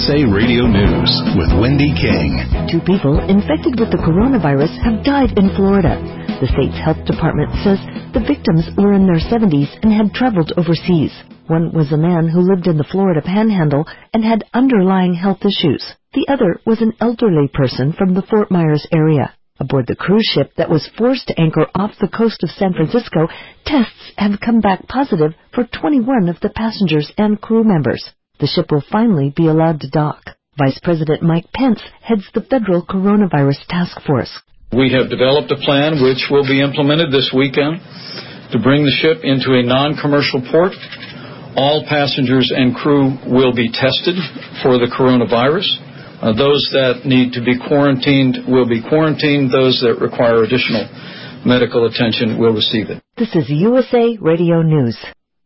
USA Radio News with Wendy King. 2 people infected with the coronavirus have died in Florida. The state's health department says the victims were in their 70s and had traveled overseas. One was a man who lived in the Florida Panhandle and had underlying health issues. The other was an elderly person from the Fort Myers area. Aboard the cruise ship that was forced to anchor off the coast of San Francisco, tests have come back positive for 21 of the passengers and crew members. The ship will finally be allowed to dock. Vice President Mike Pence heads the federal coronavirus task force. We have developed a plan which will be implemented this weekend to bring the ship into a non-commercial port. All passengers and crew will be tested for the coronavirus. Those that need to be quarantined will be quarantined. Those that require additional medical attention will receive it. This is USA Radio News.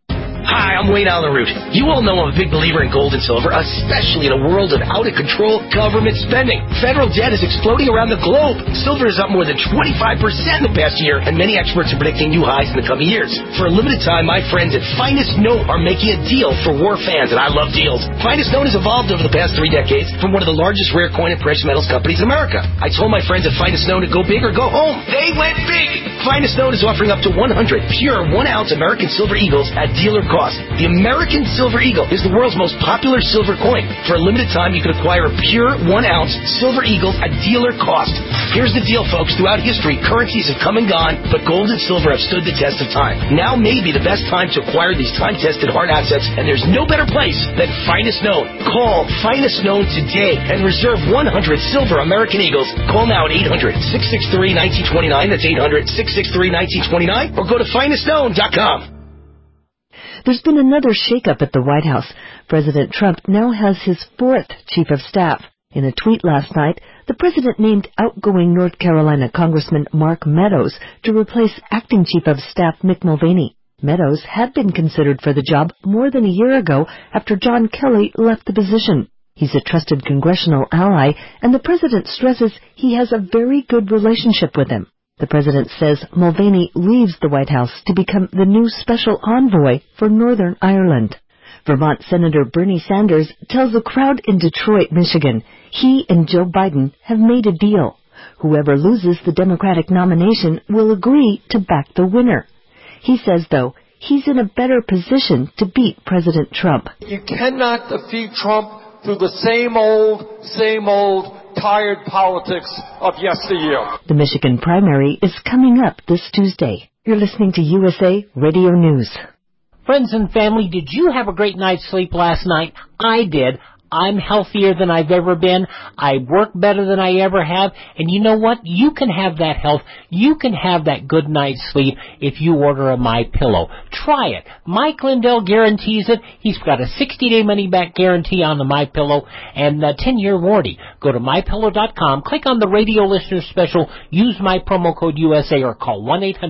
Hi, I'm Wayne Allen Root. You all know I'm a big believer in gold and silver, especially in a world of out-of-control government spending. Federal debt is exploding around the globe. Silver is up more than 25% in the past year, and many experts are predicting new highs in the coming years. For a limited time, my friends at Finest Note are making a deal for war fans, and I love deals. Finest Note has evolved over the past 3 decades from one of the largest rare coin and precious metals companies in America. I told my friends at Finest Note to go big or go home. They went big! Finest Note is offering up to 100 pure 1-ounce American Silver Eagles at dealer cost. The American Silver Eagle is the world's most popular silver coin. For a limited time, you can acquire a pure 1-ounce Silver Eagle at dealer cost. Here's the deal, folks. Throughout history, currencies have come and gone, but gold and silver have stood the test of time. Now may be the best time to acquire these time-tested hard assets, and there's no better place than Finest Known. Call Finest Known today and reserve 100 silver American Eagles. Call now at 800-663-1929. That's 800-663-1929. Or go to finestknown.com. There's been another shakeup at the White House. President Trump now has his 4th chief of staff. In a tweet last night, the president named outgoing North Carolina Congressman Mark Meadows to replace acting chief of staff Mick Mulvaney. Meadows had been considered for the job more than a year ago after John Kelly left the position. He's a trusted congressional ally, and the president stresses he has a very good relationship with him. The president says Mulvaney leaves the White House to become the new special envoy for Northern Ireland. Vermont Senator Bernie Sanders tells a crowd in Detroit, Michigan, he and Joe Biden have made a deal. Whoever loses the Democratic nomination will agree to back the winner. He says, though, he's in a better position to beat President Trump. You cannot defeat Trump through the same old tired politics of yesteryear. The Michigan primary is coming up this Tuesday. You're listening to USA Radio News. Friends and family, did you have a great night's sleep last night? I did. I'm healthier than I've ever been. I work better than I ever have. And you know what? You can have that health. You can have that good night's sleep if you order a MyPillow. Try it. Mike Lindell guarantees it. He's got a 60-day money-back guarantee on the MyPillow and a 10-year warranty. Go to MyPillow.com, click on the radio listener special, use my promo code USA, or call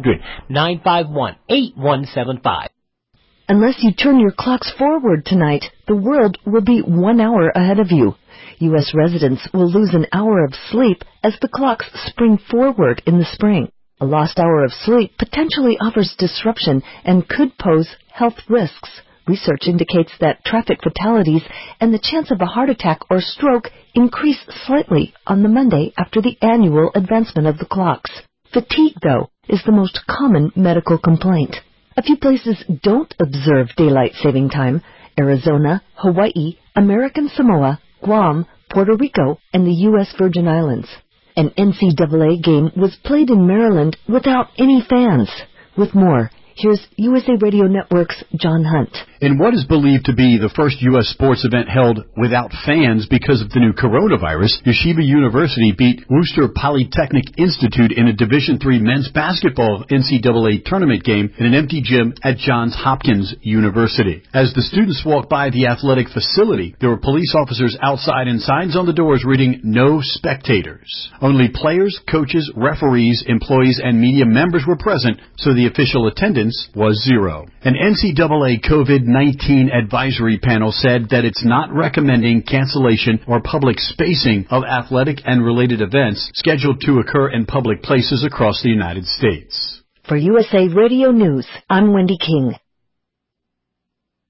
1-800-951-8175. Unless you turn your clocks forward tonight, the world will be 1 hour ahead of you. U.S. residents will lose an hour of sleep as the clocks spring forward in the spring. A lost hour of sleep potentially offers disruption and could pose health risks. Research indicates that traffic fatalities and the chance of a heart attack or stroke increase slightly on the Monday after the annual advancement of the clocks. Fatigue, though, is the most common medical complaint. A few places don't observe daylight saving time: Arizona, Hawaii, American Samoa, Guam, Puerto Rico, and the U.S. Virgin Islands. An NCAA game was played in Maryland without any fans. With more, here's USA Radio Network's John Hunt. In what is believed to be the first U.S. sports event held without fans because of the new coronavirus, Yeshiva University beat Worcester Polytechnic Institute in a Division III men's basketball NCAA tournament game in an empty gym at Johns Hopkins University. As the students walked by the athletic facility, there were police officers outside and signs on the doors reading "No spectators." Only players, coaches, referees, employees, and media members were present, so the official attendance was 0. An NCAA COVID-19 advisory panel said that it's not recommending cancellation or public spacing of athletic and related events scheduled to occur in public places across the United States. For USA Radio News, I'm Wendy King.